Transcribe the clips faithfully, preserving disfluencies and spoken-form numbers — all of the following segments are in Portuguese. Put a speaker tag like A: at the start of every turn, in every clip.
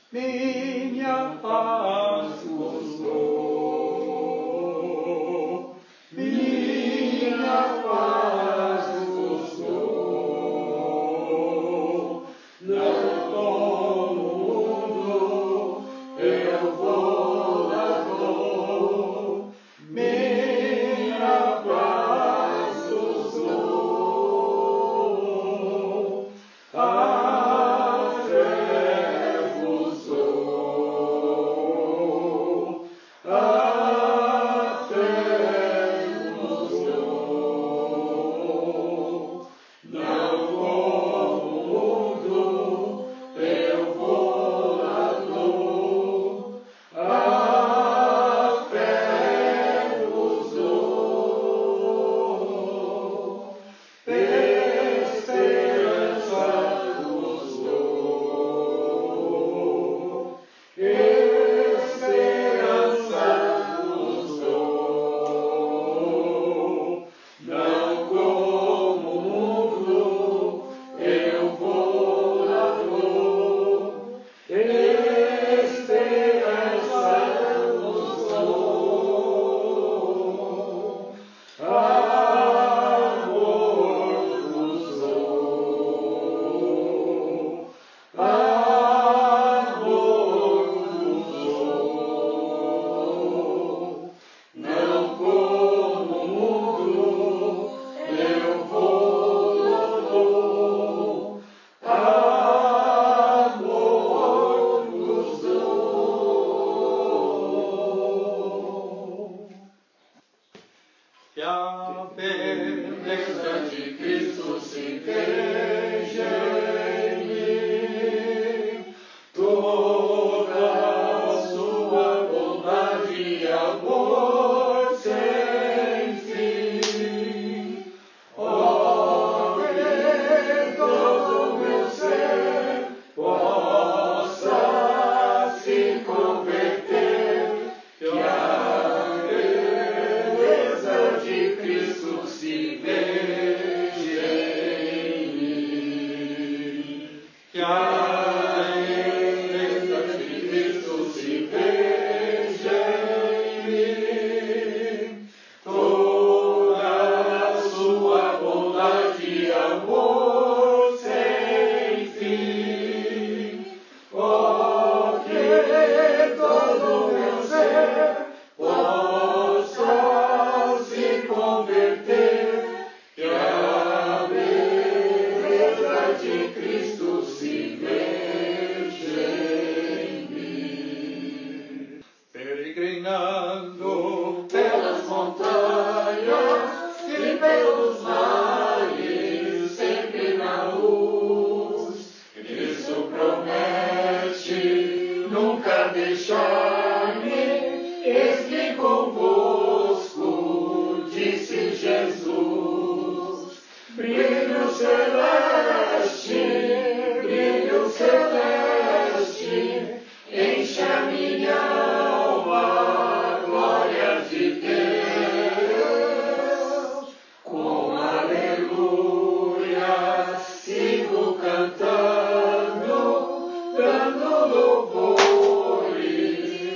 A: minha paz vos dou, minha paz vos dou, não como o mundo eu vou lá dou, minha paz vos dou, a fé vos dou, a fé vos dou, não como o mundo eu vou lá dou, a fé vos dou, esperança vos dou, esperança vos dou, não como o mundo eu vou lá dou, esperança vos dou, amor vos dou, amor vos dou, não como o mundo eu vou lá dou, amor vos dou. Que a beleza de Cristo se veja em mim, toda a sua bondade e amor sem fim. Ó, que todo o meu ser possa se converter, que a beleza de Cristo se veja em mim. Que a beleza de Cristo se veja em mim. Toda a sua bondade e amor sem fim. Ó, que todo o meu ser possa se converter, que a beleza de Cristo se veja em mim. Peregrinando pelas montanhas e pelos vales, sempre na luz, Cristo promete nunca deixar-me, eis-me convosco, disse Jesus. Brilho celeste, brilho celeste, enche a minha alma, glória de Deus. Com aleluia sigo cantando, dando louvores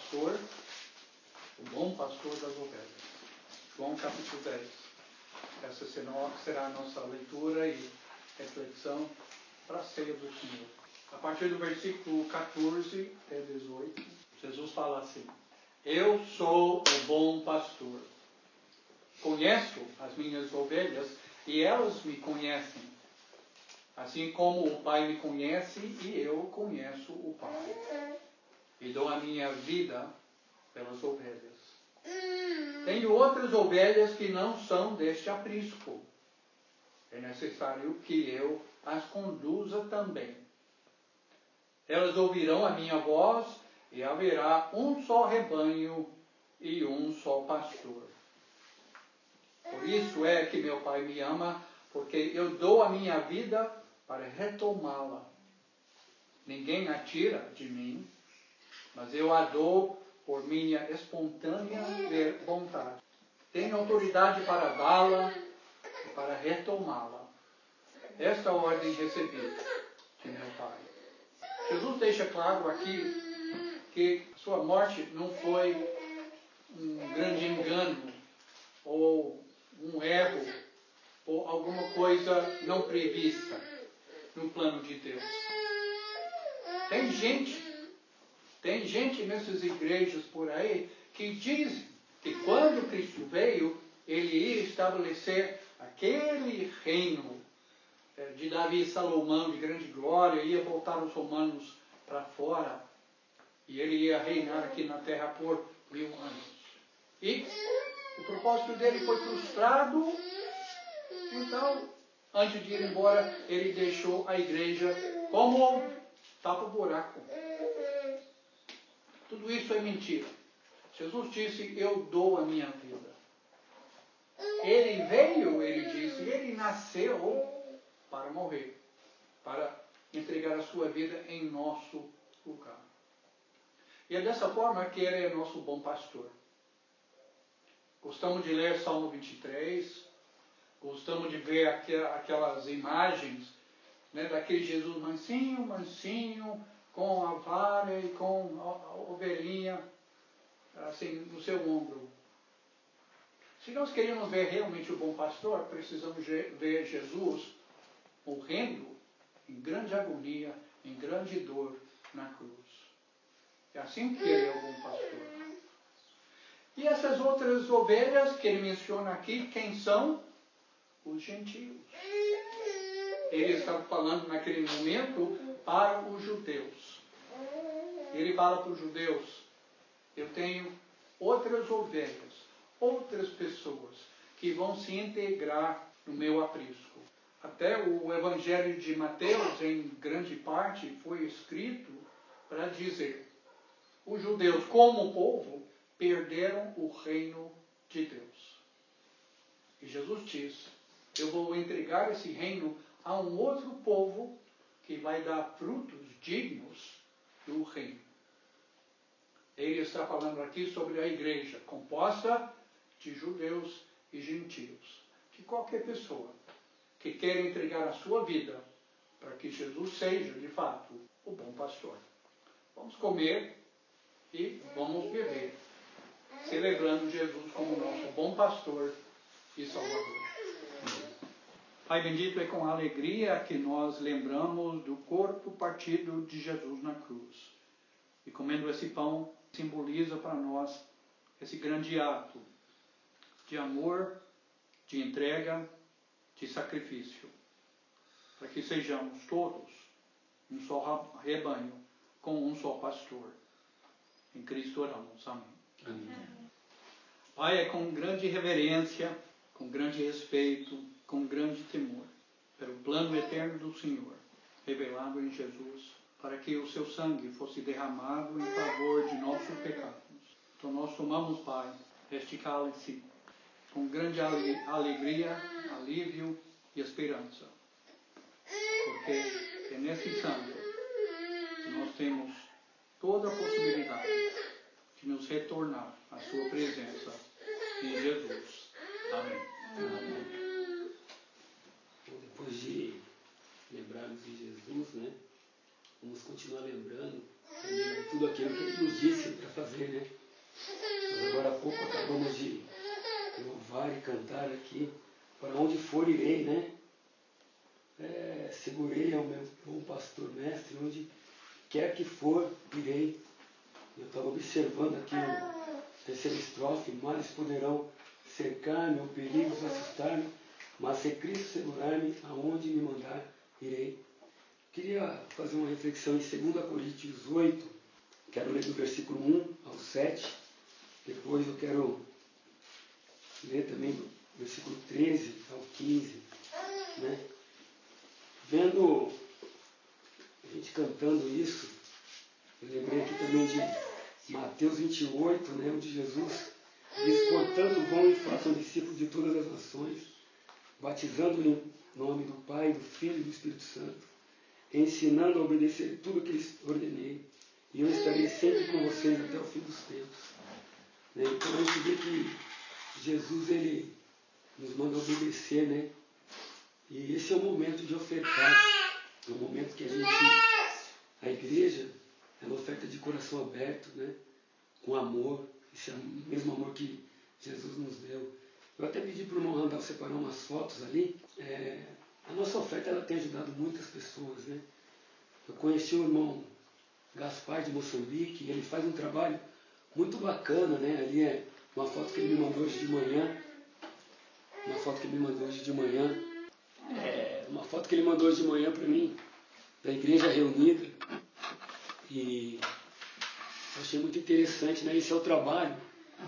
B: pastor, o bom pastor das ovelhas. João capítulo dez. Essa será a nossa leitura e reflexão para a ceia do Senhor. A partir do versículo quatorze até dezoito, Jesus fala assim: Eu sou o bom pastor. Conheço as minhas ovelhas e elas me conhecem, assim como o Pai me conhece e eu conheço o Pai. E dou a minha vida pelas ovelhas. Tenho outras ovelhas que não são deste aprisco. É necessário que eu as conduza também. Elas ouvirão a minha voz e haverá um só rebanho e um só pastor. Por isso é que meu Pai me ama, porque eu dou a minha vida para retomá-la. Ninguém a tira de mim, mas eu a dou por minha espontânea vontade. Tenho autoridade para dá-la e para retomá-la. Esta ordem recebi de meu Pai. Jesus deixa claro aqui que sua morte não foi um grande engano, ou um erro, ou alguma coisa não prevista no plano de Deus. Tem gente, tem gente nessas igrejas por aí que dizem que quando Cristo veio, ele ia estabelecer aquele reino de Davi e Salomão de grande glória, ia voltar os romanos para fora, e ele ia reinar aqui na terra por mil anos. E o propósito dele foi frustrado, então, antes de ir embora, ele deixou a igreja como tapa-buraco. Tudo isso é mentira. Jesus disse: eu dou a minha vida. Ele veio, ele disse, ele nasceu para morrer, para entregar a sua vida em nosso lugar. E é dessa forma que ele é nosso bom pastor. Gostamos de ler Salmo vinte e três, gostamos de ver aquelas imagens, né, daquele Jesus mansinho, mansinho, com a vara e com a ovelhinha assim, no seu ombro. Se nós queremos ver realmente o bom pastor, precisamos ver Jesus morrendo em grande agonia, em grande dor na cruz. É assim que ele é o bom pastor. E essas outras ovelhas que ele menciona aqui, quem são? Os gentios. Ele está falando naquele momento para os judeus. Ele fala para os judeus: eu tenho outras ovelhas, outras pessoas que vão se integrar no meu aprisco. Até o Evangelho de Mateus, em grande parte, foi escrito para dizer: os judeus, como povo, perderam o reino de Deus. E Jesus diz: eu vou entregar esse reino a um outro povo que vai dar frutos dignos do reino. Ele está falando aqui sobre a igreja, composta de judeus e gentios. De qualquer pessoa que quer entregar a sua vida para que Jesus seja, de fato, o bom pastor. Vamos comer e vamos beber, celebrando Jesus como nosso bom pastor e Salvador. Pai bendito, é com alegria que nós lembramos do corpo partido de Jesus na cruz. E comendo esse pão, simboliza para nós esse grande ato de amor, de entrega, de sacrifício, para que sejamos todos um só rebanho, com um só pastor. Em Cristo oramos. Amém. Amém. Pai, é com grande reverência, com grande respeito, com grande temor, pelo plano eterno do Senhor, revelado em Jesus, para que o seu sangue fosse derramado em favor de nossos pecados. Então nós tomamos, Pai, este cálice com grande alegria, alívio e esperança. Porque é nesse sangue que nós temos toda a possibilidade de nos retornar à sua presença em Jesus. Amém.
C: Amém. Depois de lembrarmos de Jesus, né? Vamos continuar lembrando também tudo aquilo que ele nos disse para fazer, né? cantar aqui, para onde for irei, né? É, segurei ao meu bom pastor mestre, onde quer que for, irei. Eu estava observando aqui no terceira estrofe, males poderão cercar-me, ou perigos assustar-me, mas se Cristo segurar-me, aonde me mandar, irei. Queria fazer uma reflexão em dois Coríntios oito, quero ler do versículo um ao sete, depois eu quero ler também do versículo treze ao quinze, né? Vendo a gente cantando isso, eu lembrei aqui também de Mateus vinte e oito, né, onde Jesus diz: portanto, vão e façam discípulos de todas as nações, batizando em nome do Pai, do Filho e do Espírito Santo, ensinando a obedecer tudo o que lhes ordenei, e eu estarei sempre com vocês até o fim dos tempos. Né? Então a gente vê que Jesus, ele nos manda obedecer, né? E esse é o momento de ofertar, é o momento que a gente, a igreja, ela oferta de coração aberto, né? Com amor, esse mesmo amor que Jesus nos deu. Eu até pedi para o irmão Randall separar umas fotos ali. É, a nossa oferta, ela tem ajudado muitas pessoas, né? Eu conheci o irmão Gaspar de Moçambique, ele faz um trabalho muito bacana, né? Ali é uma foto que ele me mandou hoje de manhã, uma foto que ele me mandou hoje de manhã, é, uma foto que ele mandou hoje de manhã para mim, da igreja reunida, e eu achei muito interessante, né? Esse é o trabalho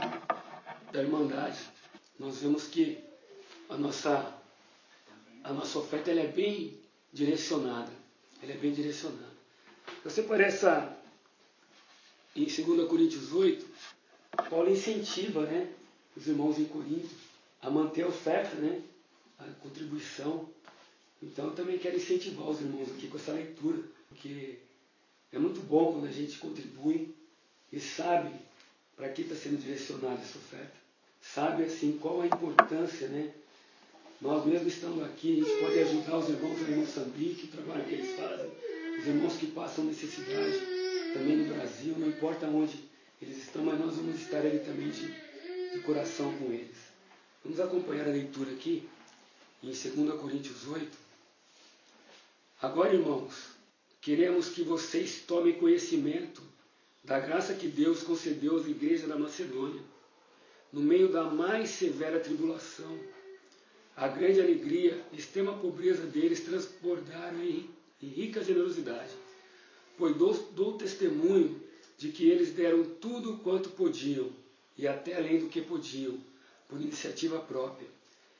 C: da Irmandade. Nós vemos que a nossa, a nossa oferta, ela é bem direcionada, ela é bem direcionada. Eu separei essa, em dois Coríntios oito, Paulo incentiva, né, os irmãos em Corinto a manter a oferta, né, a contribuição. Então eu também quero incentivar os irmãos aqui com essa leitura, porque é muito bom quando a gente contribui e sabe para que está sendo direcionada essa oferta. Sabe assim qual a importância, né? Nós mesmos estando aqui, a gente pode ajudar os irmãos em Moçambique, o trabalho que eles fazem, os irmãos que passam necessidade também no Brasil, não importa onde eles estão, mas nós vamos estar ali também de, de coração com eles. Vamos acompanhar a leitura aqui, em dois Coríntios oito. Agora, irmãos, queremos que vocês tomem conhecimento da graça que Deus concedeu às igrejas da Macedônia, no meio da mais severa tribulação. A grande alegria e extrema pobreza deles transbordaram em, em rica generosidade, pois dou, dou testemunho de que eles deram tudo quanto podiam, e até além do que podiam, por iniciativa própria.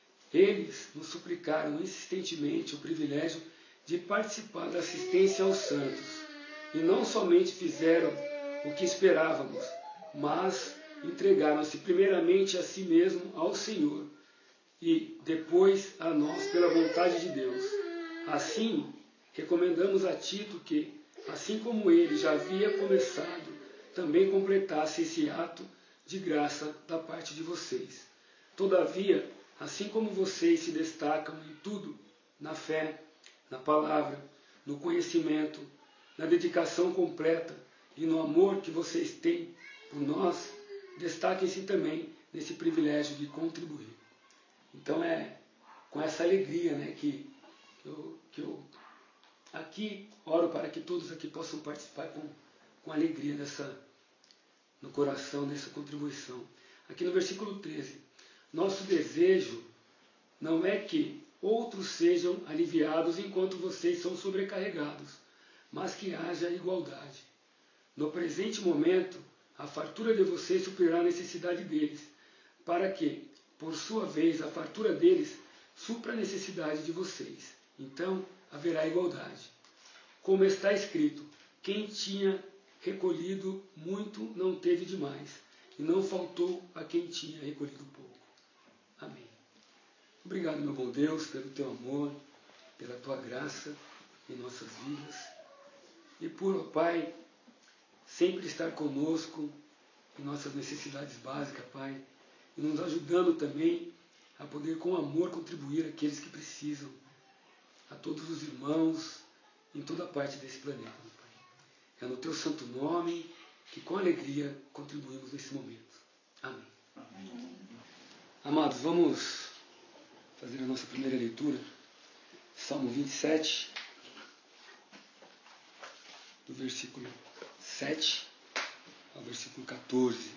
C: Eles nos suplicaram insistentemente o privilégio de participar da assistência aos santos, e não somente fizeram o que esperávamos, mas entregaram-se primeiramente a si mesmo ao Senhor, e depois a nós pela vontade de Deus. Assim, recomendamos a Tito que, assim como ele já havia começado, também completasse esse ato de graça da parte de vocês. Todavia, assim como vocês se destacam em tudo, na fé, na palavra, no conhecimento, na dedicação completa e no amor que vocês têm por nós, destaquem-se também nesse privilégio de contribuir. Então é com essa alegria, né, que, que, eu, que eu aqui oro para que todos aqui possam participar com, com alegria dessa, no coração dessa contribuição. Aqui no versículo treze, nosso desejo não é que outros sejam aliviados enquanto vocês são sobrecarregados, mas que haja igualdade. No presente momento, a fartura de vocês suprirá a necessidade deles, para que, por sua vez, a fartura deles supra a necessidade de vocês. Então, haverá igualdade. Como está escrito, quem tinha recolhido muito não teve demais, e não faltou a quem tinha recolhido pouco. Amém. Obrigado, meu bom Deus, pelo teu amor, pela tua graça em nossas vidas. E por, ó Pai, sempre estar conosco em nossas necessidades básicas, Pai, e nos ajudando também a poder com amor contribuir àqueles que precisam, a todos os irmãos em toda parte desse planeta, meu Pai. É no teu santo nome que com alegria contribuímos nesse momento. Amém. Amém. Amados, vamos fazer a nossa primeira leitura. Salmo vinte e sete, do versículo sete ao versículo quatorze.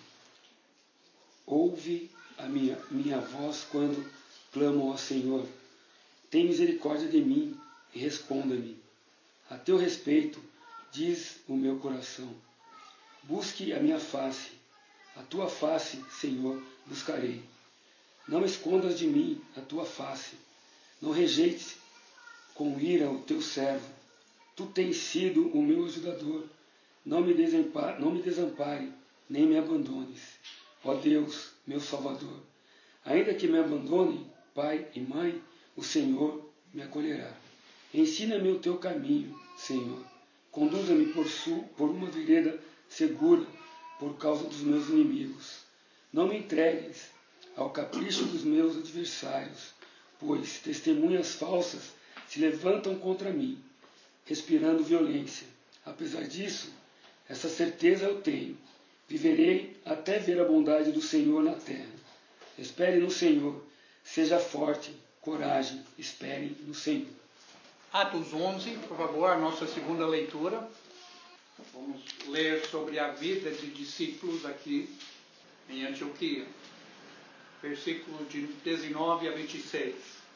C: Ouve a minha, minha voz quando clamo ao Senhor. Tem misericórdia de mim e responda-me. A teu respeito, diz o meu coração. Busque a minha face. A tua face, Senhor, buscarei. Não escondas de mim a tua face. Não rejeites com ira o teu servo. Tu tens sido o meu ajudador. Não me desampare, não me desampare, nem me abandones. Ó Deus, meu Salvador. Ainda que me abandonem pai e mãe, o Senhor me acolherá. Ensina-me o teu caminho, Senhor. Conduza-me por, por uma vereda segura, por causa dos meus inimigos. Não me entregues ao capricho dos meus adversários, pois testemunhas falsas se levantam contra mim, respirando violência. Apesar disso, essa certeza eu tenho. Viverei até ver a bondade do Senhor na terra. Espere no Senhor. Seja forte, coragem, espere no Senhor.
B: Atos onze, por favor, a nossa segunda leitura. Vamos ler sobre a vida de discípulos aqui em Antioquia. Versículos de dezenove a vinte e seis.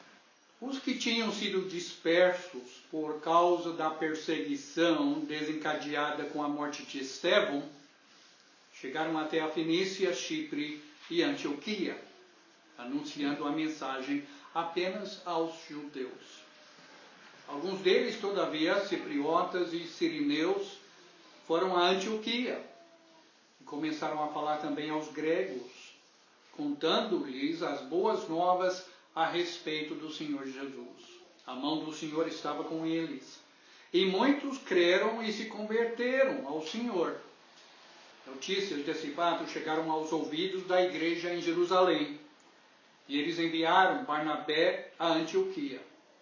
B: Os que tinham sido dispersos por causa da perseguição desencadeada com a morte de Estevão chegaram até a Fenícia, Chipre e Antioquia, anunciando a mensagem apenas aos judeus. Alguns deles, todavia, cipriotas e sirineus, foram a Antioquia e começaram a falar também aos gregos, contando-lhes as boas novas a respeito do Senhor Jesus. A mão do Senhor estava com eles, e muitos creram e se converteram ao Senhor. Notícias desse fato chegaram aos ouvidos da igreja em Jerusalém, e eles enviaram Barnabé a Antioquia.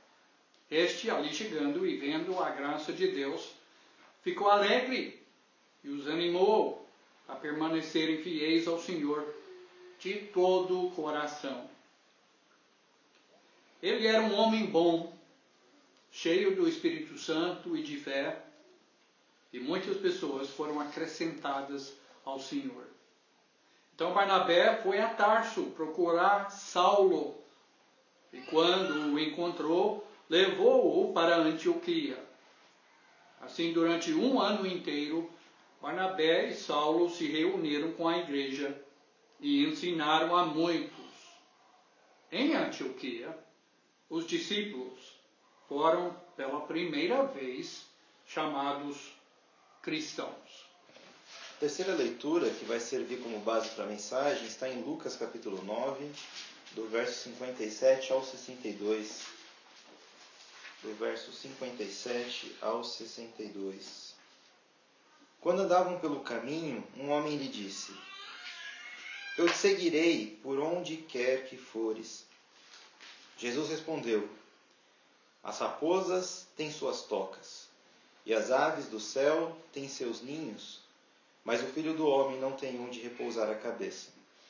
B: Este, ali chegando e vendo a graça de Deus, ficou alegre e os animou a permanecerem fiéis ao Senhor de todo o coração. Ele era um homem bom, cheio do Espírito Santo e de fé, e muitas pessoas foram acrescentadas ao Senhor. Então Barnabé foi a Tarso procurar Saulo, e quando o encontrou, levou-o para Antioquia. Assim, durante um ano inteiro, Barnabé e Saulo se reuniram com a igreja e ensinaram a muitos. Em Antioquia, os discípulos foram pela primeira vez chamados cristãos.
D: A terceira leitura, que vai servir como base para a mensagem, está em Lucas capítulo nove, do verso cinquenta e sete ao sessenta e dois. Do verso cinquenta e sete ao sessenta e dois. Quando andavam pelo caminho, um homem lhe disse: Eu te seguirei por onde quer que fores. Jesus respondeu: As raposas têm suas tocas, e as aves do céu têm seus ninhos, mas o Filho do Homem não tem onde repousar a cabeça.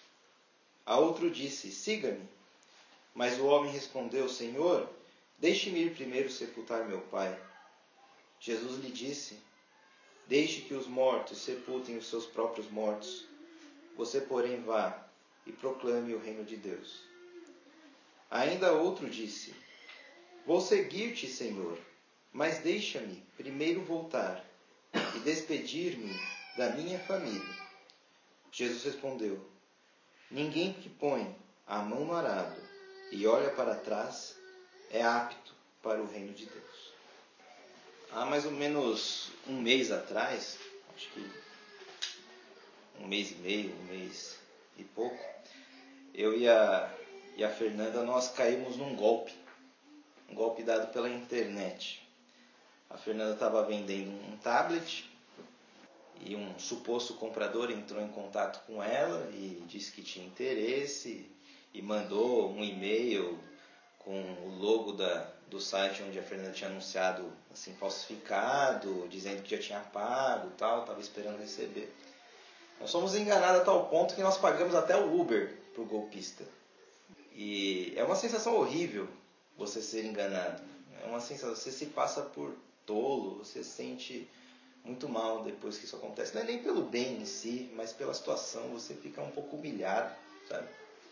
D: A outro disse: Siga-me. Mas o homem respondeu: Senhor, deixe-me ir primeiro sepultar meu pai. Jesus lhe disse: Deixe que os mortos sepultem os seus próprios mortos. Você, porém, vá e proclame o reino de Deus. Ainda outro disse: Vou seguir-te, Senhor, mas deixa-me primeiro voltar e despedir-me da minha família. Jesus respondeu: Ninguém que põe a mão no arado e olha para trás é apto para o reino de Deus. Há mais ou menos um mês atrás, acho que um mês e meio, um mês e pouco, eu e a, e a Fernanda, nós caímos num golpe, um golpe dado pela internet. A Fernanda estava vendendo um tablet e um suposto comprador entrou em contato com ela e disse que tinha interesse e mandou um e-mail com o logo da, do site onde a Fernanda tinha anunciado assim, falsificado, dizendo que já tinha pago e tal, estava esperando receber. Nós fomos enganados a tal ponto que nós pagamos até o Uber para o golpista. E é uma sensação horrível você ser enganado. É uma sensação, você se passa por tolo, você se sente muito mal depois que isso acontece. Não é nem pelo bem em si, mas pela situação, você fica um pouco humilhado, sabe?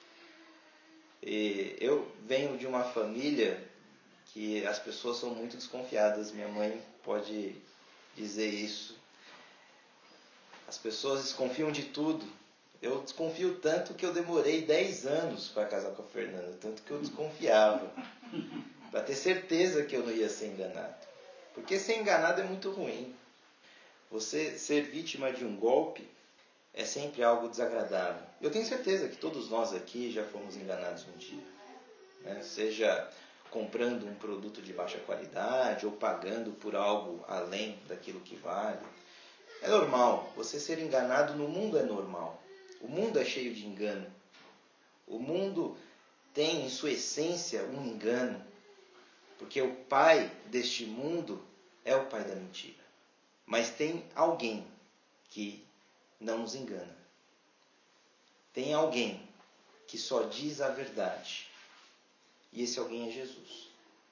D: E eu venho de uma família que as pessoas são muito desconfiadas. Minha mãe pode dizer isso. As pessoas desconfiam de tudo. Eu desconfio tanto que eu demorei dez anos para casar com a Fernanda, tanto que eu desconfiava, para ter certeza que eu não ia ser enganado. Porque ser enganado é muito ruim. Você ser vítima de um golpe é sempre algo desagradável. Eu tenho certeza que todos nós aqui já fomos enganados um dia, né? Seja comprando um produto de baixa qualidade ou pagando por algo além daquilo que vale. É normal. Você ser enganado no mundo é normal. O mundo é cheio de engano. O mundo tem em sua essência um engano. Porque o pai deste mundo é o pai da mentira. Mas tem alguém que não nos engana. Tem alguém que só diz a verdade. E esse alguém é Jesus.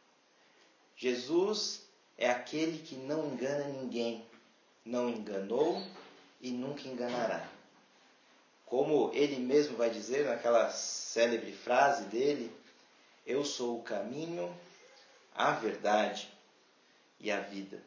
D: Jesus é aquele que não engana ninguém. Não enganou e nunca enganará. Como ele mesmo vai dizer naquela célebre frase dele: eu sou o caminho, a verdade e a vida.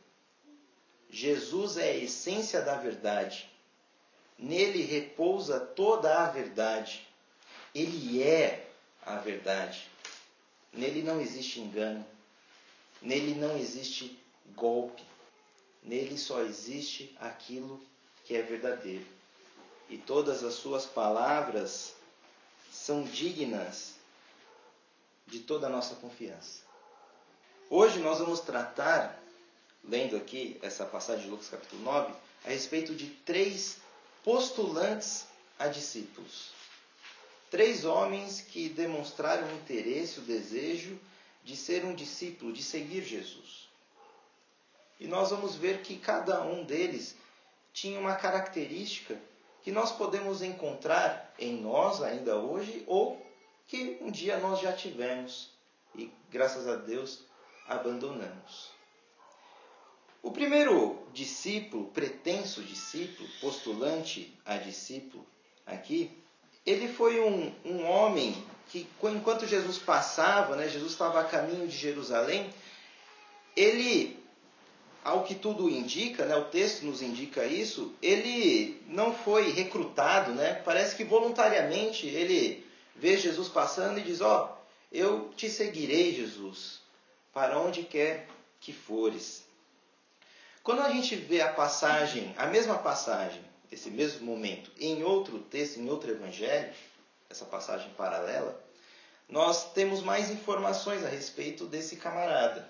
D: Jesus é a essência da verdade. Nele repousa toda a verdade. Ele é a verdade. Nele não existe engano. Nele não existe golpe. Nele só existe aquilo que é verdadeiro. E todas as suas palavras são dignas de toda a nossa confiança. Hoje nós vamos tratar, lendo aqui essa passagem de Lucas capítulo nove, a respeito de três postulantes a discípulos. Três homens que demonstraram o interesse, o desejo de ser um discípulo, de seguir Jesus. E nós vamos ver que cada um deles tinha uma característica que nós podemos encontrar em nós ainda hoje, ou que um dia nós já tivemos e, graças a Deus, abandonamos. O primeiro discípulo, pretenso discípulo, postulante a discípulo aqui, ele foi um, um homem que, enquanto Jesus passava, né, Jesus estava a caminho de Jerusalém, ele, ao que tudo indica, né, o texto nos indica isso, ele não foi recrutado, né, parece que voluntariamente ele vê Jesus passando e diz: ó, oh, eu te seguirei, Jesus, para onde quer que fores. Quando a gente vê a passagem, a mesma passagem, esse mesmo momento, em outro texto, em outro evangelho, essa passagem paralela, nós temos mais informações a respeito desse camarada.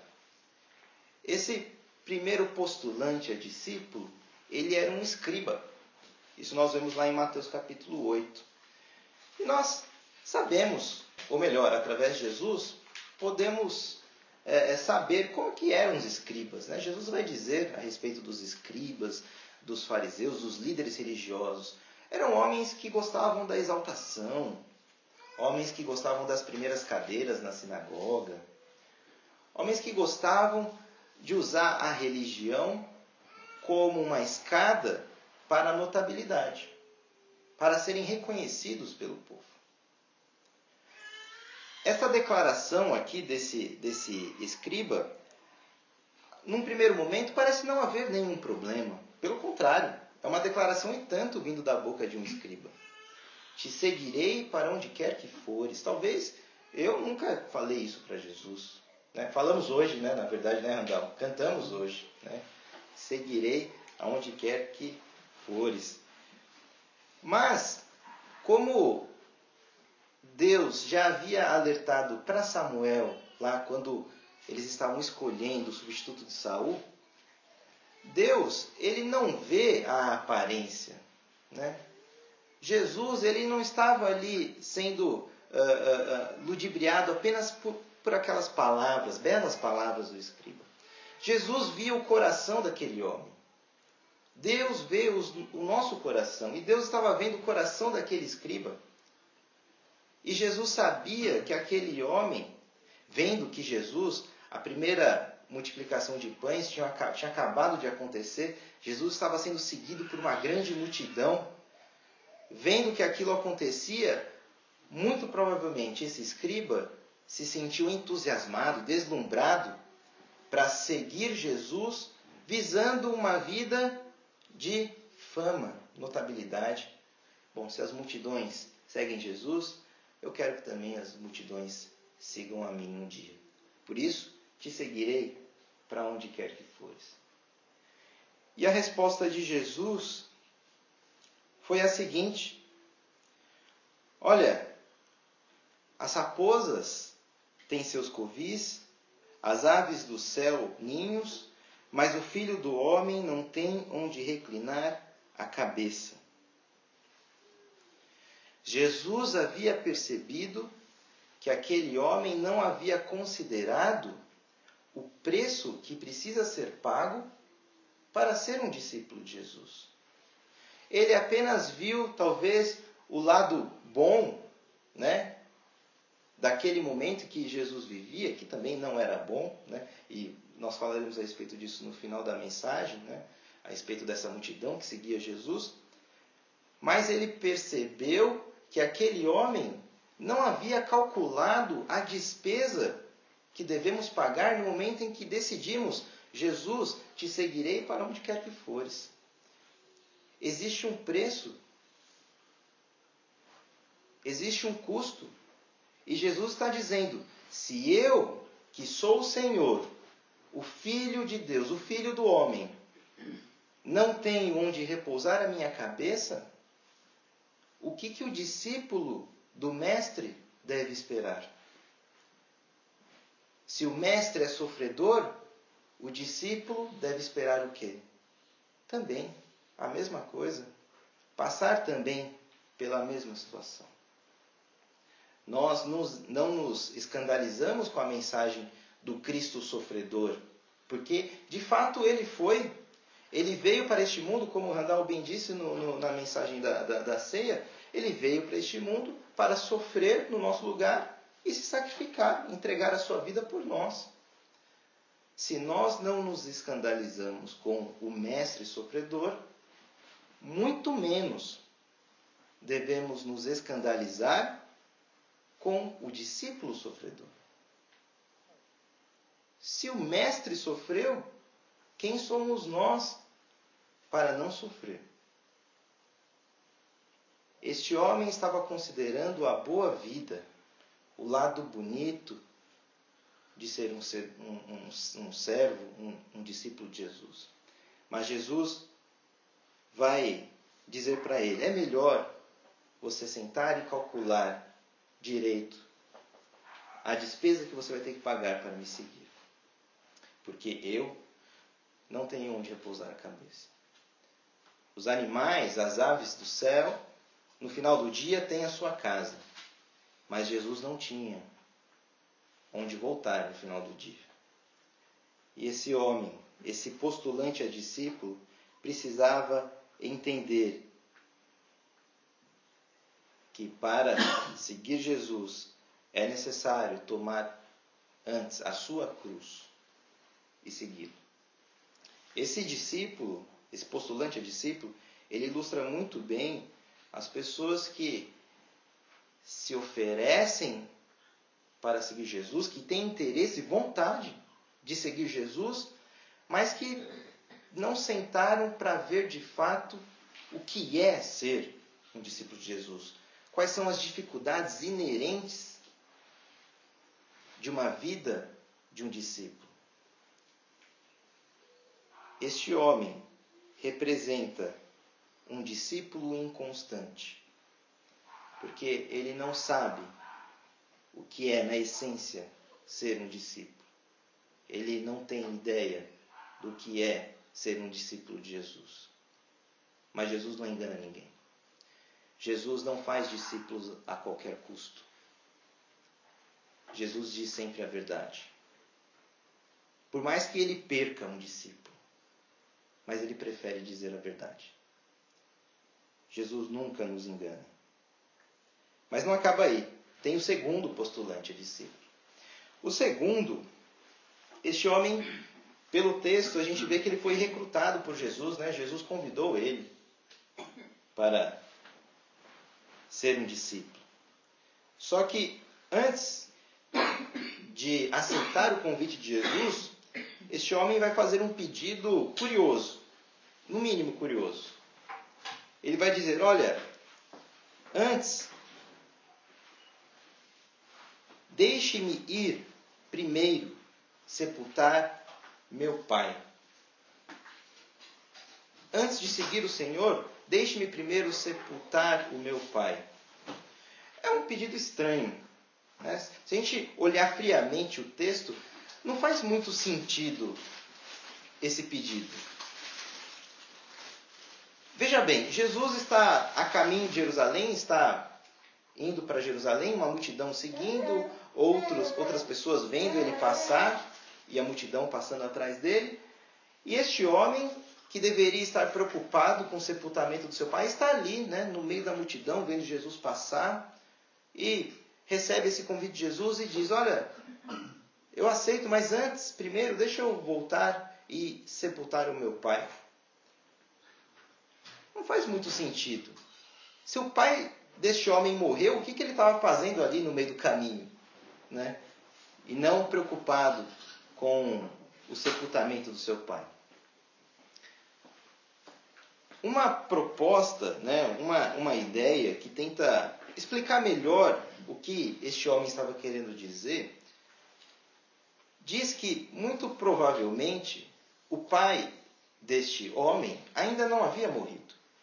D: Esse primeiro postulante a discípulo, ele era um escriba. Isso nós vemos lá em Mateus capítulo oito. E nós sabemos, ou melhor, através de Jesus, podemos é, saber como que eram os escribas, né? Jesus vai dizer a respeito dos escribas, dos fariseus, dos líderes religiosos. Eram homens que gostavam da exaltação, homens que gostavam das primeiras cadeiras na sinagoga, homens que gostavam de usar a religião como uma escada para a notabilidade, para serem reconhecidos pelo povo. Essa declaração aqui desse, desse escriba, num primeiro momento, parece não haver nenhum problema. Pelo contrário, é uma declaração e tanto vindo da boca de um escriba. Te seguirei para onde quer que fores. Talvez eu nunca falei isso para Jesus. Né? Falamos hoje, né? Na verdade, né, Randall? Cantamos hoje. Né? Seguirei aonde quer que fores. Mas, como Deus já havia alertado para Samuel, lá quando eles estavam escolhendo o substituto de Saul, Deus, ele não vê a aparência, né? Jesus, ele não estava ali sendo uh, uh, uh, ludibriado apenas por, por aquelas palavras, belas palavras do escriba. Jesus via o coração daquele homem. Deus vê os, o nosso coração. E Deus estava vendo o coração daquele escriba. E Jesus sabia que aquele homem, vendo que Jesus, a primeira multiplicação de pães tinha, tinha acabado de acontecer, Jesus estava sendo seguido por uma grande multidão. Vendo que aquilo acontecia, muito provavelmente esse escriba se sentiu entusiasmado, deslumbrado para seguir Jesus, visando uma vida de fama, notabilidade. Bom, se as multidões seguem Jesus, eu quero que também as multidões sigam a mim um dia. Por isso, te seguirei para onde quer que fores. E a resposta de Jesus foi a seguinte: olha, as raposas têm seus covis, as aves do céu ninhos, mas o filho do homem não tem onde reclinar a cabeça. Jesus havia percebido que aquele homem não havia considerado o preço que precisa ser pago para ser um discípulo de Jesus. Ele apenas viu, talvez, o lado bom, né, daquele momento que Jesus vivia, que também não era bom, né, e nós falaremos a respeito disso no final da mensagem, né, a respeito dessa multidão que seguia Jesus. Mas ele percebeu que aquele homem não havia calculado a despesa que devemos pagar no momento em que decidimos: Jesus, te seguirei para onde quer que fores. Existe um preço, existe um custo. E Jesus está dizendo: se eu, que sou o Senhor, o Filho de Deus, o Filho do homem, não tenho onde repousar a minha cabeça, o que, que o discípulo do Mestre deve esperar? Se o Mestre é sofredor, o discípulo deve esperar o quê? Também a mesma coisa. Passar também pela mesma situação. Nós nos, não nos escandalizamos com a mensagem do Cristo sofredor, porque de fato ele foi. Ele veio para este mundo, como o Randall bem disse no, no, na mensagem da, da, da ceia, ele veio para este mundo para sofrer no nosso lugar e se sacrificar, entregar a sua vida por nós. Se nós não nos escandalizamos com o Mestre sofredor, muito menos devemos nos escandalizar com o discípulo sofredor. Se o Mestre sofreu, quem somos nós para não sofrer? Este homem estava considerando a boa vida, o lado bonito de ser um, ser, um, um, um servo, um, um discípulo de Jesus. Mas Jesus vai dizer para ele: é melhor você sentar e calcular direito a despesa que você vai ter que pagar para me seguir. Porque eu não tenho onde repousar a cabeça. Os animais, as aves do céu, no final do dia têm a sua casa. Mas Jesus não tinha onde voltar no final do dia. E esse homem, esse postulante a discípulo, precisava entender que para seguir Jesus é necessário tomar antes a sua cruz e segui-lo. Esse discípulo, esse postulante a discípulo, ele ilustra muito bem as pessoas que se oferecem para seguir Jesus, que têm interesse e vontade de seguir Jesus, mas que não sentaram para ver de fato o que é ser um discípulo de Jesus. Quais são as dificuldades inerentes de uma vida de um discípulo? Este homem representa um discípulo inconstante, porque ele não sabe o que é, na essência, ser um discípulo. Ele não tem ideia do que é ser um discípulo de Jesus. Mas Jesus não engana ninguém. Jesus não faz discípulos a qualquer custo. Jesus diz sempre a verdade. Por mais que ele perca um discípulo, mas ele prefere dizer a verdade. Jesus nunca nos engana. Mas não acaba aí. tem o segundo postulante, a discípulo. O segundo, este homem, pelo texto, a gente vê que ele foi recrutado por Jesus, né? Jesus convidou ele para ser um discípulo. Só que antes de aceitar o convite de Jesus, este homem vai fazer um pedido curioso, no mínimo curioso. Ele vai dizer, olha, antes, deixe-me ir primeiro sepultar meu pai. Antes de seguir o Senhor, deixe-me primeiro sepultar o meu pai. É um pedido estranho, né? Se a gente olhar friamente o texto, não faz muito sentido esse pedido. Veja bem, Jesus está a caminho de Jerusalém, está indo para Jerusalém, uma multidão seguindo, outros, outras pessoas vendo ele passar, e a multidão passando atrás dele. E este homem, que deveria estar preocupado com o sepultamento do seu pai, está ali, né, no meio da multidão, vendo Jesus passar, e recebe esse convite de Jesus e diz, olha, eu aceito, mas antes, primeiro, deixa eu voltar e sepultar o meu pai. Não faz muito sentido. Se o pai deste homem morreu, o que, que ele estava fazendo ali no meio do caminho, né? E não preocupado com o sepultamento do seu pai. Uma proposta, né, uma, uma ideia que tenta explicar melhor o que este homem estava querendo dizer, diz que, muito provavelmente, o pai deste homem ainda não havia morrido.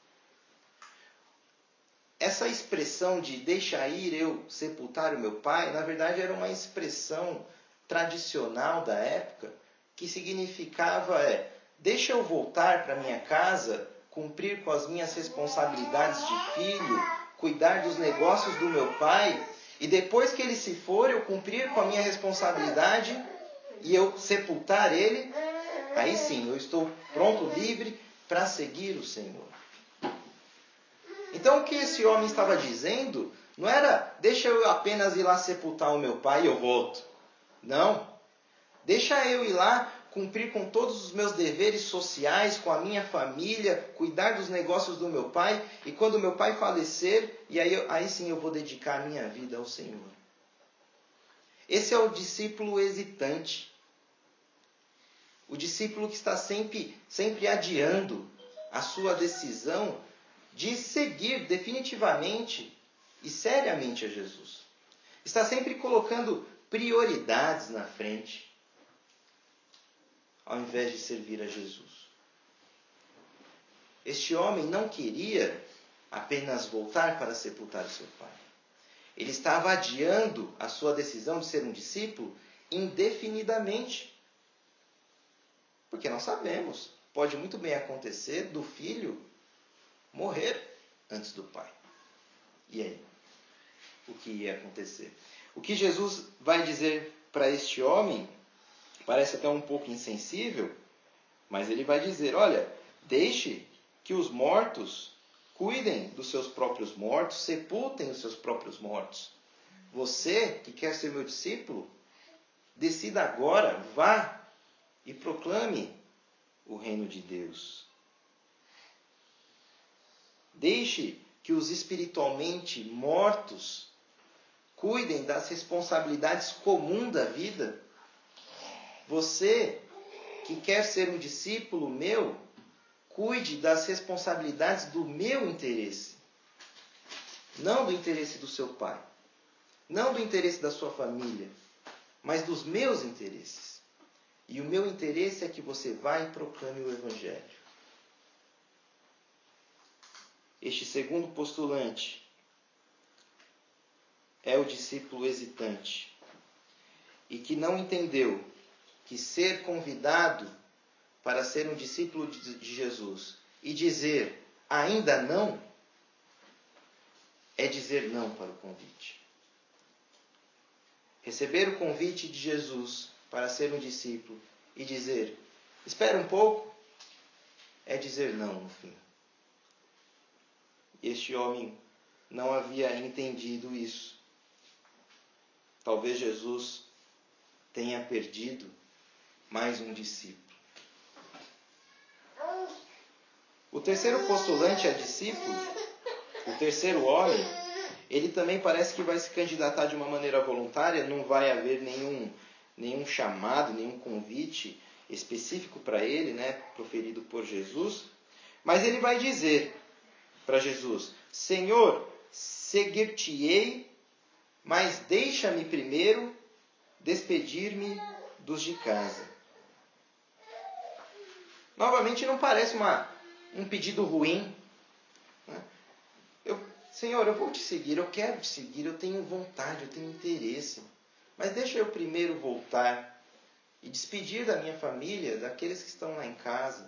D: Essa expressão de deixa ir eu sepultar o meu pai, na verdade era uma expressão tradicional da época, que significava é, deixa eu voltar para minha casa, cumprir com as minhas responsabilidades de filho, cuidar dos negócios do meu pai, e depois que ele se for, eu cumprir com a minha responsabilidade e eu sepultar ele, aí sim, eu estou pronto, livre para seguir o Senhor. Então o que esse homem estava dizendo não era, deixa eu apenas ir lá sepultar o meu pai e eu volto. Não. Deixa eu ir lá cumprir com todos os meus deveres sociais, com a minha família, cuidar dos negócios do meu pai, e quando meu pai falecer, e aí, aí sim eu vou dedicar a minha vida ao Senhor. Esse é o discípulo hesitante. O discípulo que está sempre, sempre adiando a sua decisão de seguir definitivamente e seriamente a Jesus. Está sempre colocando prioridades na frente, ao invés de servir a Jesus. Este homem não queria apenas voltar para sepultar o seu pai. Ele estava adiando a sua decisão de ser um discípulo indefinidamente. Porque nós sabemos, pode muito bem acontecer do filho morrer antes do pai. E aí? O que ia acontecer? O que Jesus vai dizer para este homem parece até um pouco insensível, mas ele vai dizer, olha, deixe que os mortos cuidem dos seus próprios mortos, sepultem os seus próprios mortos. Você, que quer ser meu discípulo, decida agora, vá e proclame o reino de Deus. Deixe que os espiritualmente mortos cuidem das responsabilidades comuns da vida. Você, que quer ser um discípulo meu, cuide das responsabilidades do meu interesse. Não do interesse do seu pai. Não do interesse da sua família. Mas dos meus interesses. E o meu interesse é que você vá e proclame o Evangelho. Este segundo postulante é o discípulo hesitante e que não entendeu que ser convidado para ser um discípulo de Jesus e dizer ainda não é dizer não para o convite. Receber o convite de Jesus para ser um discípulo e dizer espera um pouco é dizer não no fim. Este homem não havia entendido isso. talvez Jesus tenha perdido mais um discípulo. O terceiro postulante a discípulo, o terceiro homem, ele também parece que vai se candidatar de uma maneira voluntária, não vai haver nenhum, nenhum chamado, nenhum convite específico para ele, né, proferido por Jesus, mas ele vai dizer para Jesus: Senhor, seguir-te-ei, mas deixa-me primeiro despedir-me dos de casa. Novamente, não parece uma, um pedido ruim, né? Eu, Senhor, eu vou te seguir, eu quero te seguir, eu tenho vontade, eu tenho interesse, mas deixa eu primeiro voltar e despedir da minha família, daqueles que estão lá em casa.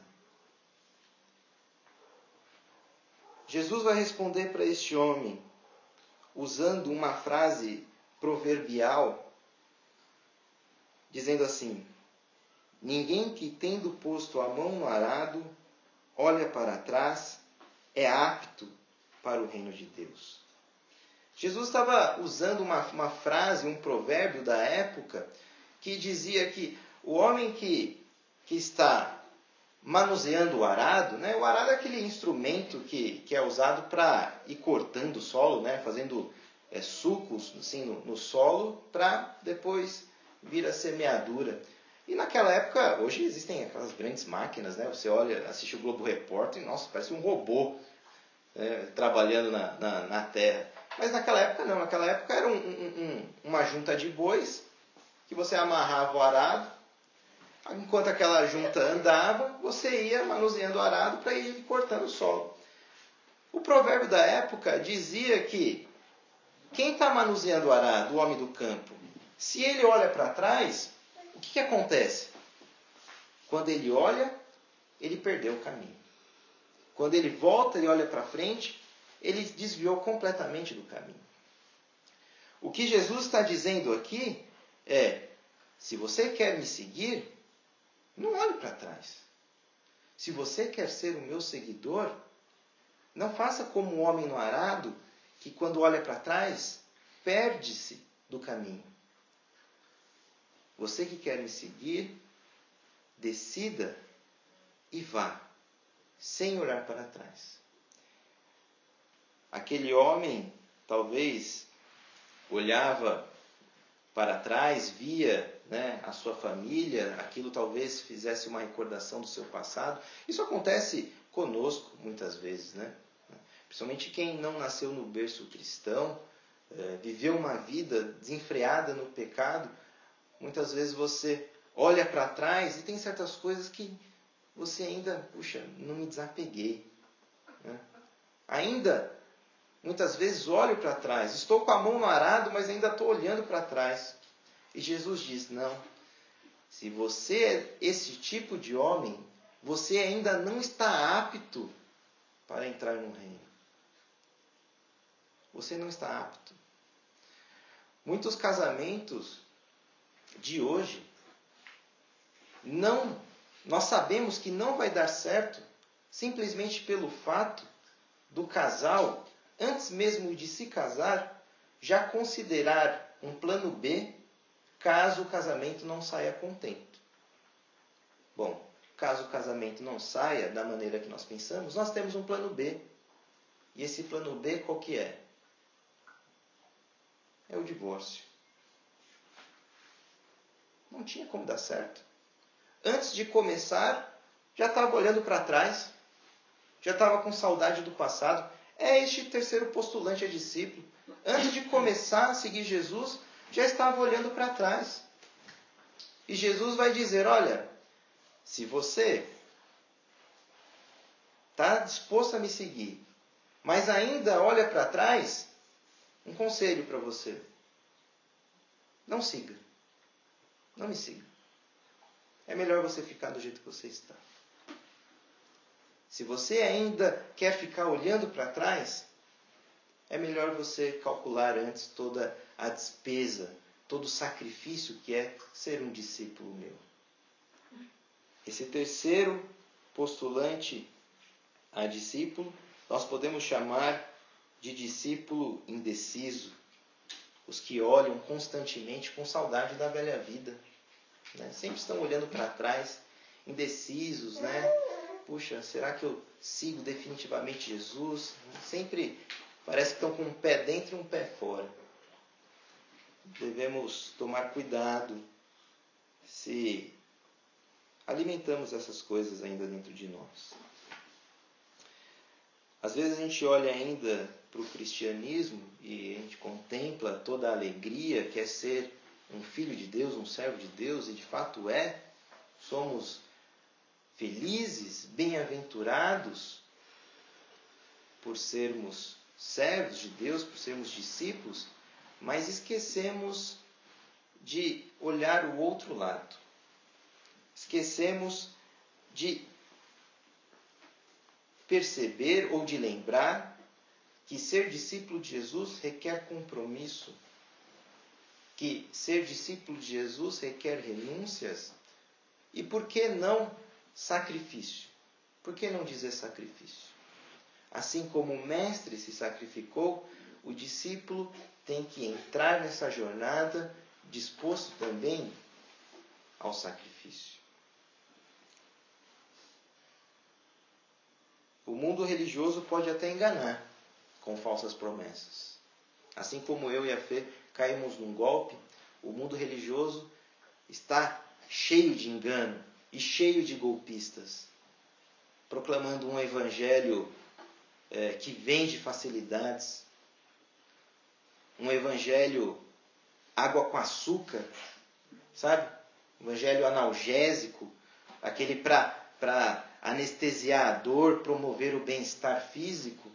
D: Jesus vai responder para este homem usando uma frase proverbial, dizendo assim: ninguém que, tendo posto a mão no arado, olha para trás, é apto para o reino de Deus. Jesus estava usando uma, uma frase, um provérbio da época, que dizia que o homem que, que está manuseando o arado, né? O arado é aquele instrumento que, que é usado para ir cortando o solo, né? Fazendo é, sucos assim, no, no solo, para depois vir a semeadura. E naquela época, hoje existem aquelas grandes máquinas, né? Você olha, assiste o Globo Repórter e, nossa, parece um robô é, trabalhando na, na, na terra. Mas naquela época não, naquela época era um, um, um, uma junta de bois que você amarrava o arado. Enquanto aquela junta andava, você ia manuseando o arado para ir cortando o solo. O provérbio da época dizia que quem está manuseando o arado, o homem do campo, se ele olha para trás, o que, que acontece? Quando ele olha, ele perdeu o caminho. Quando ele volta e olha para frente, ele desviou completamente do caminho. O que Jesus está dizendo aqui é: se você quer me seguir, não olhe para trás. Se você quer ser o meu seguidor, não faça como o homem no arado, que quando olha para trás, perde-se do caminho. Você que quer me seguir, decida e vá, sem olhar para trás. Aquele homem, talvez, olhava para trás, via, né, a sua família, aquilo talvez fizesse uma recordação do seu passado. Isso acontece conosco muitas vezes, né? Principalmente quem não nasceu no berço cristão, é, viveu uma vida desenfreada no pecado. Muitas vezes você olha para trás e tem certas coisas que você ainda, puxa, não me desapeguei, né? Ainda, muitas vezes olho para trás, estou com a mão no arado, mas ainda estou olhando para trás. E Jesus diz: não, se você é esse tipo de homem, você ainda não está apto para entrar no reino. Você não está apto. Muitos casamentos de hoje, não, nós sabemos que não vai dar certo simplesmente pelo fato do casal, antes mesmo de se casar, já considerar um plano B caso o casamento não saia contento. Bom, caso o casamento não saia da maneira que nós pensamos, nós temos um plano B. E esse plano B qual que é? É o divórcio. Não tinha como dar certo. Antes de começar, já estava olhando para trás, já estava com saudade do passado. É este terceiro postulante a discípulo. Antes de começar a seguir Jesus, já estava olhando para trás. E Jesus vai dizer: olha, se você está disposto a me seguir, mas ainda olha para trás, um conselho para você: não siga. Não me siga. É melhor você ficar do jeito que você está. Se você ainda quer ficar olhando para trás, é melhor você calcular antes toda a despesa, todo o sacrifício que é ser um discípulo meu. Esse terceiro postulante a discípulo, nós podemos chamar de discípulo indeciso. O os que olham constantemente com saudade da velha vida, né? Sempre estão olhando para trás, indecisos, né? Puxa, será que eu sigo definitivamente Jesus? Sempre parece que estão com um pé dentro e um pé fora. Devemos tomar cuidado se alimentamos essas coisas ainda dentro de nós. Às vezes a gente olha ainda para o cristianismo e a gente contempla toda a alegria que é ser um filho de Deus, um servo de Deus, e de fato é. Somos felizes, bem-aventurados por sermos servos de Deus, por sermos discípulos, mas esquecemos de olhar o outro lado. Esquecemos de perceber ou de lembrar que ser discípulo de Jesus requer compromisso, que ser discípulo de Jesus requer renúncias e, por que não, sacrifício. Por que não dizer sacrifício? Assim como o mestre se sacrificou, o discípulo tem que entrar nessa jornada disposto também ao sacrifício. O mundo religioso pode até enganar com falsas promessas. Assim como eu e a Fê caímos num golpe, o mundo religioso está cheio de engano e cheio de golpistas, proclamando um evangelho é, que vende facilidades, um evangelho água com açúcar, sabe? Um evangelho analgésico, aquele para anestesiar a dor, promover o bem-estar físico.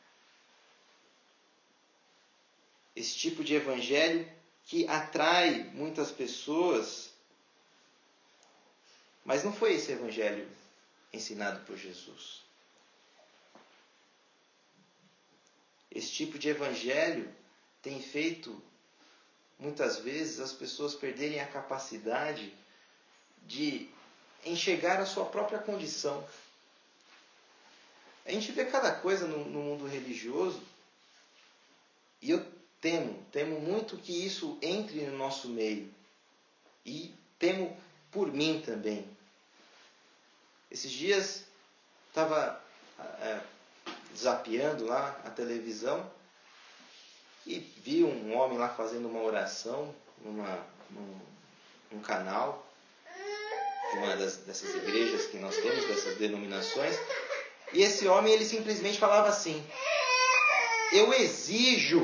D: Esse tipo de evangelho que atrai muitas pessoas, mas não foi esse evangelho ensinado por Jesus. Esse tipo de evangelho tem feito, muitas vezes, as pessoas perderem a capacidade de enxergar a sua própria condição. A gente vê cada coisa no, no mundo religioso, e eu temo, temo muito que isso entre no nosso meio. E temo por mim também. Esses dias estava é, zapeando lá a televisão e vi um homem lá fazendo uma oração numa, num, num canal de uma das, dessas igrejas que nós temos, dessas denominações. E esse homem, ele simplesmente falava assim: eu exijo,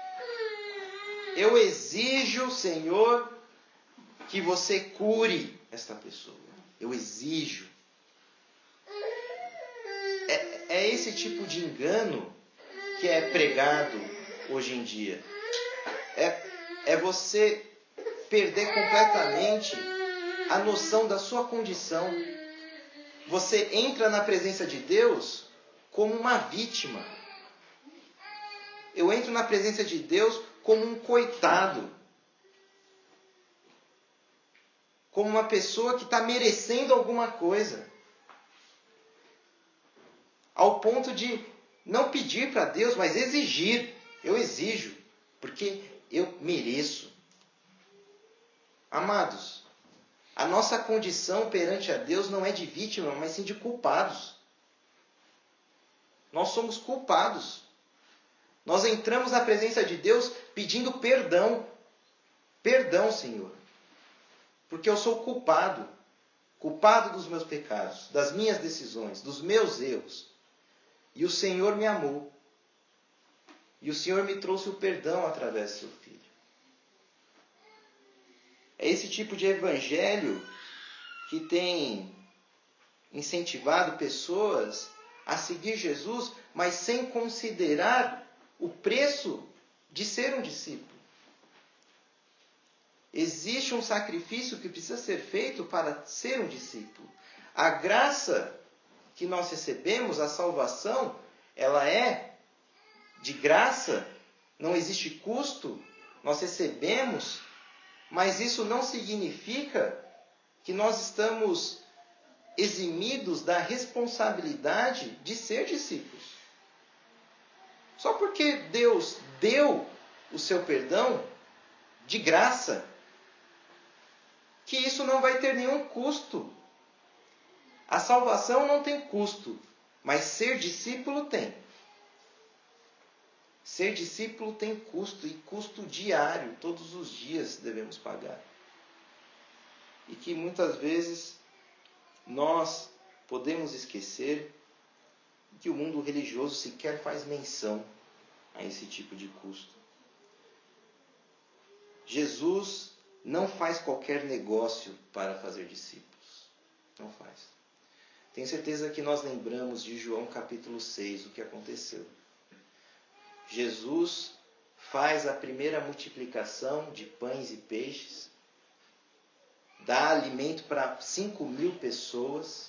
D: eu exijo, Senhor, que você cure esta pessoa. Eu exijo. É, é esse tipo de engano que é pregado hoje em dia. É, é você perder completamente a noção da sua condição. Você entra na presença de Deus como uma vítima. Eu entro na presença de Deus como um coitado. Como uma pessoa que está merecendo alguma coisa. Ao ponto de não pedir para Deus, mas exigir. Eu exijo, porque eu mereço. Amados, a nossa condição perante a Deus não é de vítima, mas sim de culpados. Nós somos culpados. Nós entramos na presença de Deus pedindo perdão. Perdão, Senhor. Porque eu sou culpado. Culpado dos meus pecados, das minhas decisões, dos meus erros. E o Senhor me amou. E o Senhor me trouxe o perdão através do seu Filho. É esse tipo de evangelho que tem incentivado pessoas a seguir Jesus, mas sem considerar o preço de ser um discípulo. Existe um sacrifício que precisa ser feito para ser um discípulo. A graça que nós recebemos, a salvação, ela é de graça, não existe custo, nós recebemos, mas isso não significa que nós estamos eximidos da responsabilidade de ser discípulos. Só porque Deus deu o seu perdão, de graça, que isso não vai ter nenhum custo. A salvação não tem custo, mas ser discípulo tem. Ser discípulo tem custo, e custo diário, todos os dias devemos pagar. E que muitas vezes nós podemos esquecer que o mundo religioso sequer faz menção a esse tipo de custo. Jesus não faz qualquer negócio para fazer discípulos. Não faz. Tenho certeza que nós lembramos de João capítulo seis, o que aconteceu. Jesus faz a primeira multiplicação de pães e peixes, dá alimento para cinco mil pessoas.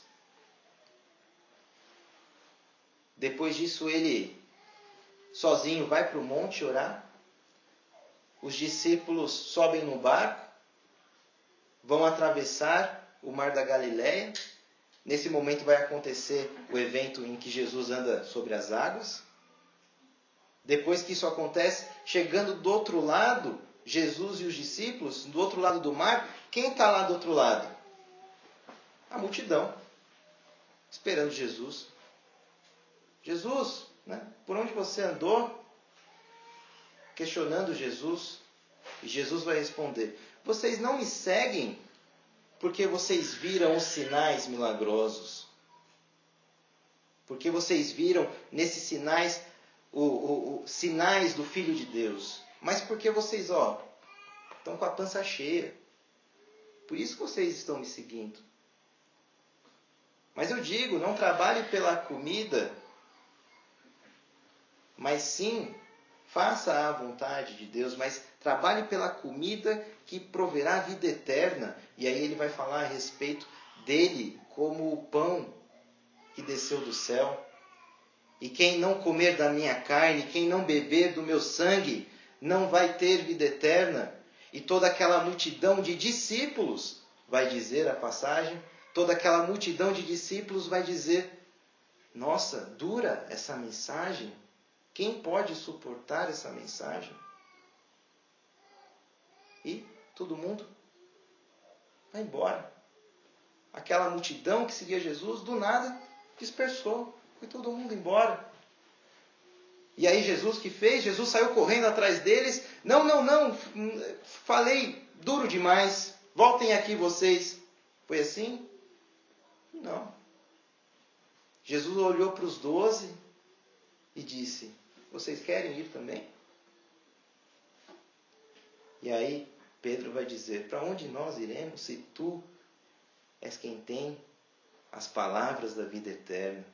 D: Depois disso, ele sozinho vai para o monte orar. Os discípulos sobem no barco, vão atravessar o mar da Galileia. Nesse momento vai acontecer o evento em que Jesus anda sobre as águas. Depois que isso acontece, chegando do outro lado, Jesus e os discípulos, do outro lado do mar, quem está lá do outro lado? A multidão, esperando Jesus. Jesus, né? Por onde você andou? Questionando Jesus. E Jesus vai responder: vocês não me seguem porque vocês viram os sinais milagrosos. Porque vocês viram nesses sinais o, o, o sinais do Filho de Deus. Mas porque vocês, ó, estão com a pança cheia. Por isso que vocês estão me seguindo. Mas eu digo, não trabalhe pela comida, mas sim, faça a vontade de Deus, mas trabalhe pela comida que proverá a vida eterna. E aí ele vai falar a respeito dele como o pão que desceu do céu. E quem não comer da minha carne, quem não beber do meu sangue, não vai ter vida eterna. E toda aquela multidão de discípulos, vai dizer a passagem, toda aquela multidão de discípulos vai dizer: nossa, dura essa mensagem? Quem pode suportar essa mensagem? E todo mundo vai embora. Aquela multidão que seguia Jesus, do nada, dispersou. Foi todo mundo embora. E aí Jesus que fez? Jesus saiu correndo atrás deles. Não, não, não. Falei duro demais. Voltem aqui vocês. Foi assim? Não. Jesus olhou para os doze e disse: vocês querem ir também? E aí Pedro vai dizer: para onde nós iremos se tu és quem tem as palavras da vida eterna?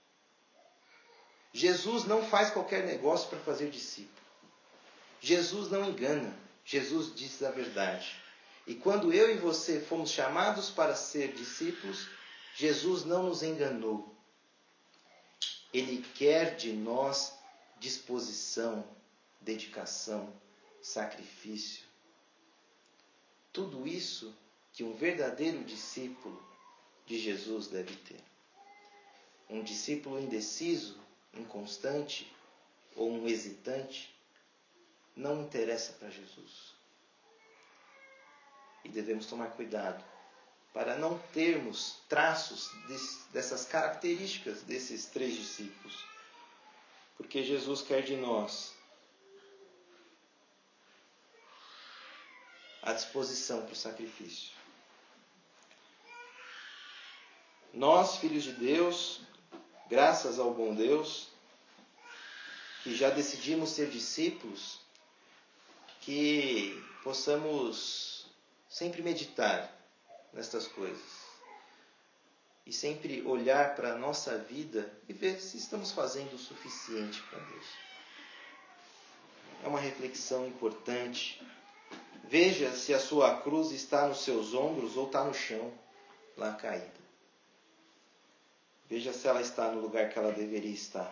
D: Jesus não faz qualquer negócio para fazer discípulo. Jesus não engana. Jesus diz a verdade. E quando eu e você fomos chamados para ser discípulos, Jesus não nos enganou. Ele quer de nós disposição, dedicação, sacrifício. Tudo isso que um verdadeiro discípulo de Jesus deve ter. Um discípulo indeciso, inconstante ou um hesitante não interessa para Jesus. E devemos tomar cuidado para não termos traços desse, dessas características desses três discípulos. Porque Jesus quer de nós a disposição para o sacrifício. Nós, filhos de Deus, graças ao bom Deus, que já decidimos ser discípulos, que possamos sempre meditar nestas coisas. E sempre olhar para a nossa vida e ver se estamos fazendo o suficiente para Deus. É uma reflexão importante. Veja se a sua cruz está nos seus ombros ou está no chão, lá caída. Veja se ela está no lugar que ela deveria estar.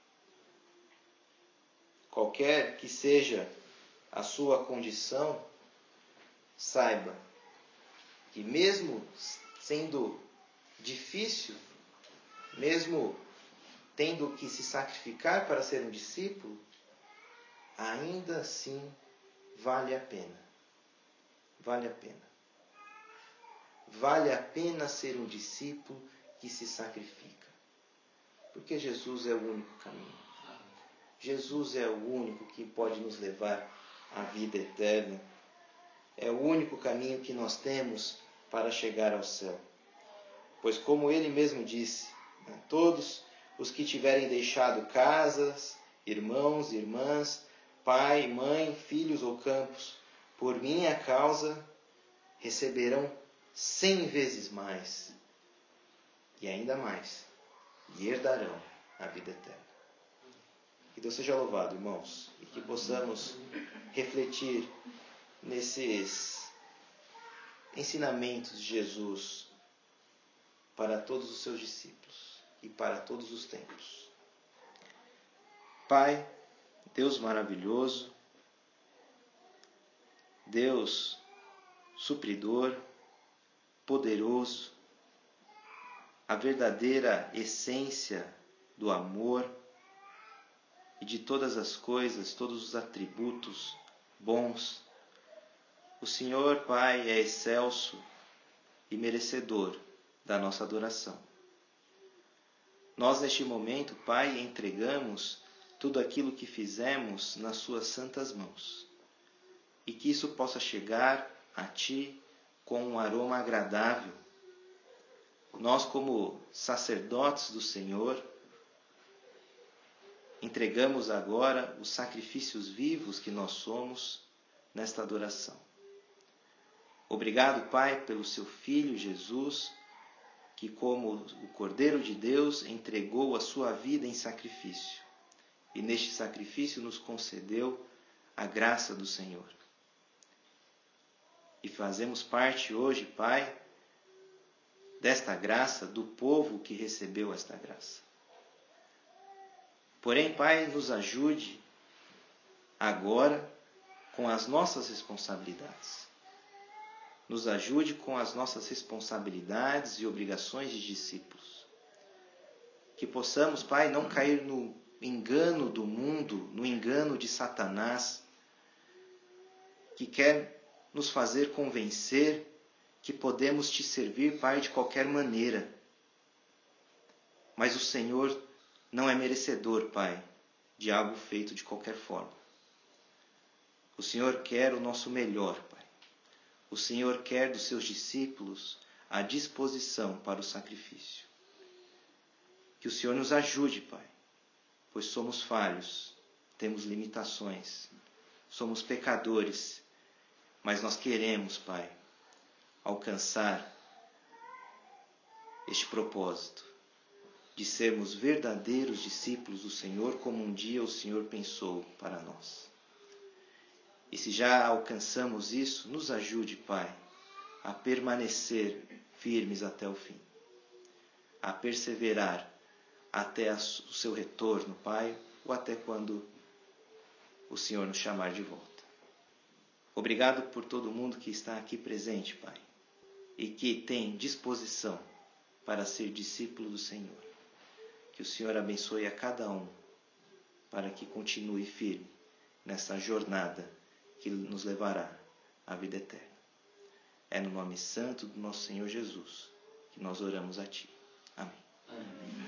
D: Qualquer que seja a sua condição, saiba que mesmo sendo difícil, mesmo tendo que se sacrificar para ser um discípulo, ainda assim vale a pena. vale a pena. Vale a pena ser um discípulo que se sacrifica. Porque Jesus é o único caminho. Jesus é o único que pode nos levar à vida eterna. É o único caminho que nós temos para chegar ao céu. Pois como ele mesmo disse, né, todos os que tiverem deixado casas, irmãos, irmãs, pai, mãe, filhos ou campos, por minha causa, receberão cem vezes mais, e ainda mais, e herdarão a vida eterna. Que Deus seja louvado, irmãos, e que possamos refletir nesses ensinamentos de Jesus para todos os seus discípulos e para todos os tempos. Pai, Deus maravilhoso, Deus supridor, poderoso, a verdadeira essência do amor e de todas as coisas, todos os atributos bons. O Senhor, Pai, é excelso e merecedor da nossa adoração. Nós, neste momento, Pai, entregamos tudo aquilo que fizemos nas suas santas mãos, e que isso possa chegar a Ti com um aroma agradável. Nós, como sacerdotes do Senhor, entregamos agora os sacrifícios vivos que nós somos nesta adoração. Obrigado, Pai, pelo Seu Filho Jesus, que como o Cordeiro de Deus entregou a sua vida em sacrifício, e neste sacrifício nos concedeu a graça do Senhor. E fazemos parte hoje, Pai, desta graça, do povo que recebeu esta graça. Porém, Pai, nos ajude agora com as nossas responsabilidades. Nos ajude com as nossas responsabilidades e obrigações de discípulos. Que possamos, Pai, não cair no engano do mundo, no engano de Satanás, que quer nos fazer convencer que podemos Te servir, Pai, de qualquer maneira. Mas o Senhor não é merecedor, Pai, de algo feito de qualquer forma. O Senhor quer o nosso melhor, Pai. O Senhor quer dos seus discípulos a disposição para o sacrifício. Que o Senhor nos ajude, Pai, pois somos falhos, temos limitações, somos pecadores, mas nós queremos, Pai, alcançar este propósito de sermos verdadeiros discípulos do Senhor, como um dia o Senhor pensou para nós. E se já alcançamos isso, nos ajude, Pai, a permanecer firmes até o fim, a perseverar até o seu retorno, Pai, ou até quando o Senhor nos chamar de volta. Obrigado por todo mundo que está aqui presente, Pai, e que tem disposição para ser discípulo do Senhor. Que o Senhor abençoe a cada um, para que continue firme nessa jornada que nos levará à vida eterna. É no nome santo do nosso Senhor Jesus que nós oramos a Ti. Amém.
C: Amém.